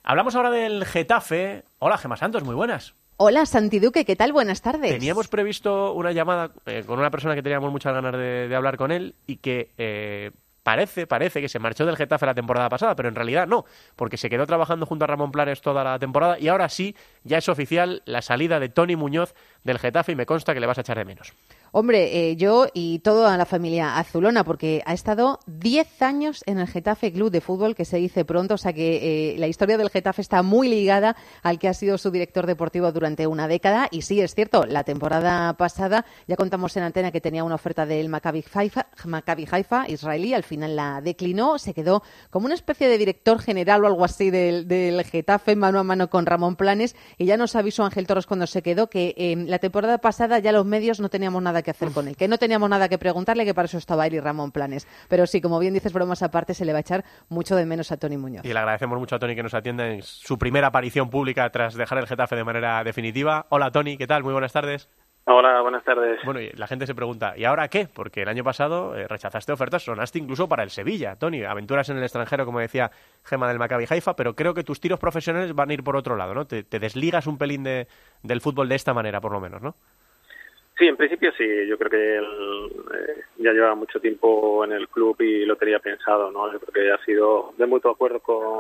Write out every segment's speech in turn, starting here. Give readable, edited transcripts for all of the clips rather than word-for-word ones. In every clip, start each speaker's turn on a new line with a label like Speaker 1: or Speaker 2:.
Speaker 1: Hablamos ahora del Getafe. Hola, Gemma Santos, muy buenas.
Speaker 2: Hola, Santi Duque, ¿qué tal? Buenas tardes.
Speaker 1: Teníamos previsto una llamada con una persona que teníamos muchas ganas de hablar con él y que parece que se marchó del Getafe la temporada pasada, pero en realidad no, porque se quedó trabajando junto a Ramón Planes toda la temporada y ahora sí, ya es oficial la salida de Toni Muñoz del Getafe y me consta que le vas a echar de menos.
Speaker 2: Hombre, yo y toda la familia azulona, porque ha estado 10 años en el Getafe Club de Fútbol, que se dice pronto, o sea que la historia del Getafe está muy ligada al que ha sido su director deportivo durante una década. Y sí, es cierto, la temporada pasada ya contamos en antena que tenía una oferta del Maccabi Haifa israelí, al final la declinó, se quedó como una especie de director general o algo así del Getafe, mano a mano con Ramón Planes, y ya nos avisó Ángel Torres cuando se quedó que la temporada pasada ya los medios no teníamos nada que hacer con él, que no teníamos nada que preguntarle, que para eso estaba él y Ramón Planes. Pero sí, como bien dices, bromas aparte, se le va a echar mucho de menos a Toni Muñoz.
Speaker 1: Y le agradecemos mucho a Toni que nos atienda en su primera aparición pública tras dejar el Getafe de manera definitiva. Hola, Toni, ¿qué tal? Muy buenas tardes.
Speaker 3: Hola, buenas tardes.
Speaker 1: Bueno, y la gente se pregunta, ¿y ahora qué? Porque el año pasado rechazaste ofertas, sonaste incluso para el Sevilla, Toni, aventuras en el extranjero, como decía Gemma del Maccabi Haifa, pero creo que tus tiros profesionales van a ir por otro lado, ¿no? Te desligas un pelín del fútbol de esta manera, por lo menos, ¿no?
Speaker 3: Sí, en principio sí. Yo creo que él ya lleva mucho tiempo en el club y lo tenía pensado, ¿no? Yo creo que ha sido de mutuo acuerdo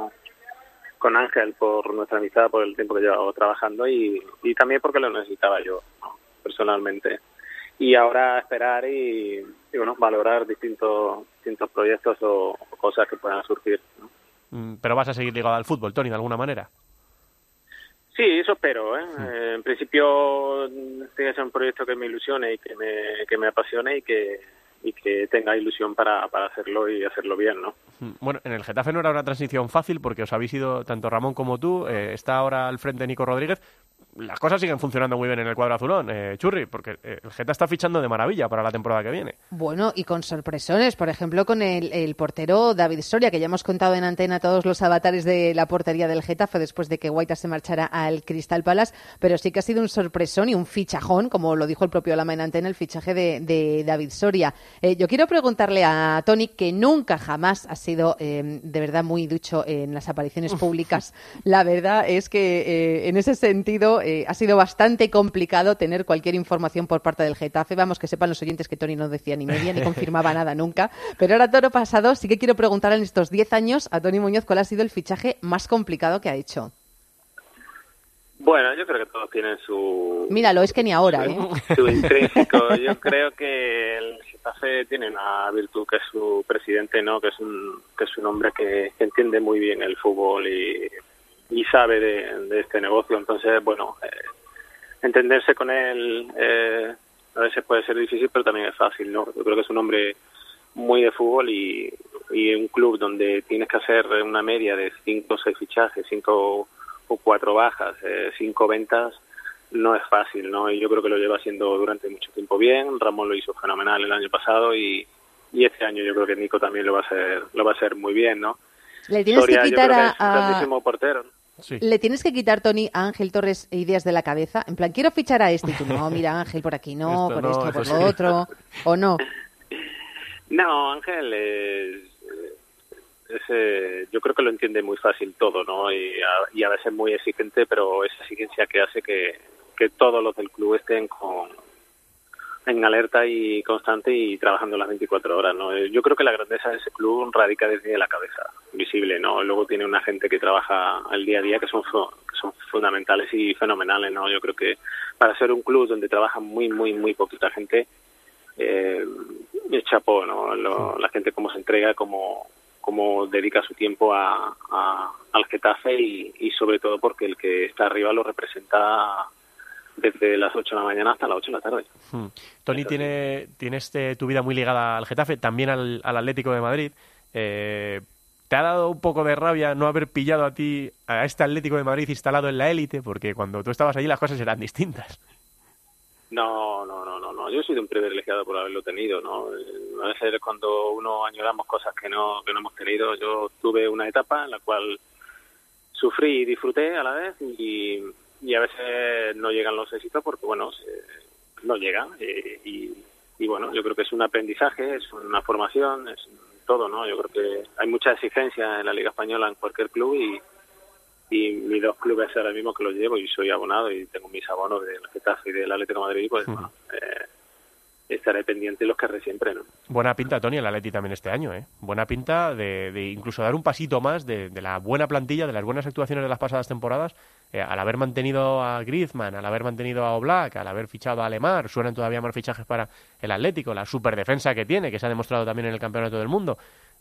Speaker 3: con Ángel por nuestra amistad, por el tiempo que llevaba trabajando y también porque lo necesitaba yo, ¿no? Personalmente. Y ahora esperar y bueno, valorar distintos proyectos o cosas que puedan surgir, ¿no?
Speaker 1: Pero vas a seguir ligado al fútbol, Toni, de alguna manera.
Speaker 3: Sí, eso espero, ¿eh? En principio tiene que ser un proyecto que me ilusione y que me apasione y que tenga ilusión para hacerlo y hacerlo bien, ¿no?
Speaker 1: Bueno, en el Getafe no era una transición fácil porque os habéis ido, tanto Ramón como tú, está ahora al frente Nico Rodríguez. Las cosas siguen funcionando muy bien en el cuadro azulón, Churri, porque el Geta está fichando de maravilla para la temporada que viene.
Speaker 2: Bueno, y con sorpresones, por ejemplo, con el portero David Soria, que ya hemos contado en antena todos los avatares de la portería del Getafe después de que Guaita se marchara al Crystal Palace, pero sí que ha sido un sorpresón y un fichajón, como lo dijo el propio Lama en antena, el fichaje de David Soria. Yo quiero preguntarle a Toni, que nunca jamás ha sido de verdad muy ducho en las apariciones públicas. La verdad es que en ese sentido ha sido bastante complicado tener cualquier información por parte del Getafe. Vamos, que sepan los oyentes que Toni no decía ni media ni confirmaba nada nunca. Pero ahora todo pasado, sí que quiero preguntar en estos 10 años a Toni Muñoz cuál ha sido el fichaje más complicado que ha hecho.
Speaker 3: Bueno, yo creo que todos tienen su...
Speaker 2: Míralo, es que ni ahora,
Speaker 3: su intrínseco. Yo creo que el Getafe tiene una virtud, que es su presidente, ¿no? Que es un hombre que entiende muy bien el fútbol y sabe de este negocio. Entonces, bueno, entenderse con él a veces puede ser difícil, pero también es fácil, ¿no? Yo creo que es un hombre muy de fútbol y un club donde tienes que hacer una media de 5 o 6 fichajes, 5 o 4 bajas, 5 ventas, no es fácil, ¿no? Y yo creo que lo lleva haciendo durante mucho tiempo bien. Ramón lo hizo fenomenal el año pasado y este año yo creo que Nico también lo va a hacer muy bien, ¿no?
Speaker 2: Le tienes
Speaker 3: Soria,
Speaker 2: que quitar
Speaker 3: yo creo que es un grandísimo portero.
Speaker 1: Sí.
Speaker 2: ¿Le tienes que quitar, Toni, a Ángel Torres ideas de la cabeza? En plan, quiero fichar a este y tú, no, mira, Ángel, por aquí no, por esto, por lo otro, ¿o no?
Speaker 3: No, Ángel yo creo que lo entiende muy fácil todo, ¿no? Y a veces muy exigente, pero esa exigencia que hace que todos los del club estén en alerta y constante y trabajando las 24 horas, ¿no? Yo creo que la grandeza de ese club radica desde la cabeza, visible, ¿no? Luego tiene una gente que trabaja al día a día que son fundamentales y fenomenales, ¿no? Yo creo que para ser un club donde trabaja muy, muy, muy poquita gente, es chapó, ¿no? La gente cómo se entrega, cómo dedica su tiempo al Getafe y sobre todo porque el que está arriba lo representa desde las 8 de la mañana hasta las 8 de la tarde.
Speaker 1: Toni tiene tu vida muy ligada al Getafe, también al Atlético de Madrid. ¿Te ha dado un poco de rabia no haber pillado a este Atlético de Madrid instalado en la élite? Porque cuando tú estabas allí las cosas eran distintas.
Speaker 3: No. Yo he sido un privilegiado por haberlo tenido, ¿no? A veces cuando uno añoramos cosas que no hemos tenido, yo tuve una etapa en la cual sufrí y disfruté a la vez y a veces no llegan los éxitos porque, bueno, no llegan y bueno, yo creo que es un aprendizaje, es una formación, es todo, ¿no? Yo creo que hay mucha exigencia en la Liga Española en cualquier club y mis dos clubes ahora mismo que los llevo y soy abonado y tengo mis abonos del Getafe y del Atlético de Madrid, pues bueno, estaré pendiente y los querré siempre, ¿no?
Speaker 1: Buena pinta, Tony, el Atleti también este año, ¿eh? Buena pinta de incluso dar un pasito más de la buena plantilla, de las buenas actuaciones de las pasadas temporadas, al haber mantenido a Griezmann, al haber mantenido a Oblak, al haber fichado a Lemar, suenan todavía más fichajes para el Atlético, la superdefensa que tiene, que se ha demostrado también en el Campeonato del Mundo.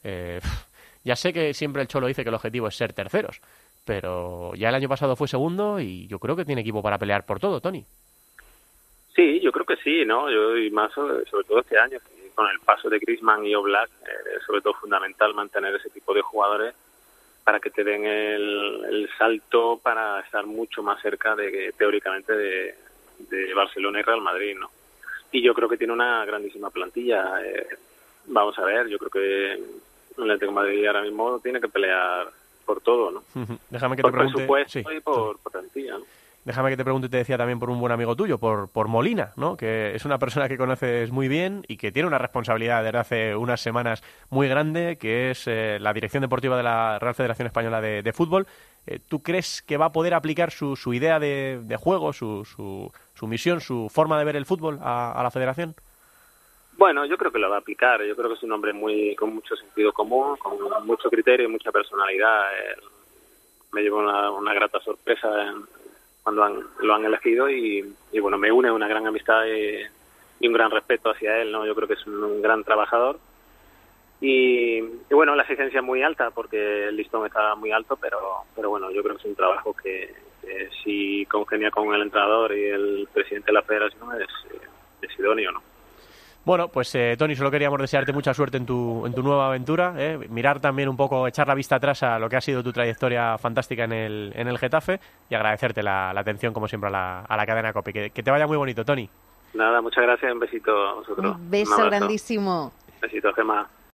Speaker 1: Ya sé que siempre el Cholo dice que el objetivo es ser terceros, pero ya el año pasado fue segundo y yo creo que tiene equipo para pelear por todo, Tony.
Speaker 3: Sí, yo creo que sí, ¿no? Y más sobre todo este año, con el paso de Griezmann y Oblak, sobre todo fundamental mantener ese tipo de jugadores para que te den el salto para estar mucho más cerca teóricamente de Barcelona y Real Madrid, ¿no? Y yo creo que tiene una grandísima plantilla. Vamos a ver, yo creo que el Atlético de Madrid ahora mismo tiene que pelear por todo, ¿no?
Speaker 1: Déjame que
Speaker 3: por
Speaker 1: te pregunte,
Speaker 3: presupuesto y por plantilla, ¿no?
Speaker 1: Déjame que te pregunte, te decía también por un buen amigo tuyo, por Molina, ¿no? Que es una persona que conoces muy bien y que tiene una responsabilidad desde hace unas semanas muy grande, que es la dirección deportiva de la Real Federación Española de Fútbol. ¿Tú crees que va a poder aplicar su idea de juego, su misión, su forma de ver el fútbol a la federación?
Speaker 3: Bueno, yo creo que lo va a aplicar. Yo creo que es un hombre con mucho sentido común, con mucho criterio y mucha personalidad. Me llevo una grata sorpresa cuando lo han elegido y bueno, me une una gran amistad y un gran respeto hacia él, ¿no? Yo creo que es un gran trabajador y bueno, la exigencia es muy alta porque el listón está muy alto, pero bueno, yo creo que es un trabajo que si congenia con el entrenador y el presidente de la federación es idóneo, ¿no?
Speaker 1: Bueno, pues Tony, solo queríamos desearte mucha suerte en tu nueva aventura, mirar también un poco, echar la vista atrás a lo que ha sido tu trayectoria fantástica en el Getafe y agradecerte la atención, como siempre, a la cadena COPE. Que te vaya muy bonito, Tony.
Speaker 3: Nada, muchas gracias, un besito a vosotros.
Speaker 2: Un beso grandísimo.
Speaker 3: Un besito, Gemma.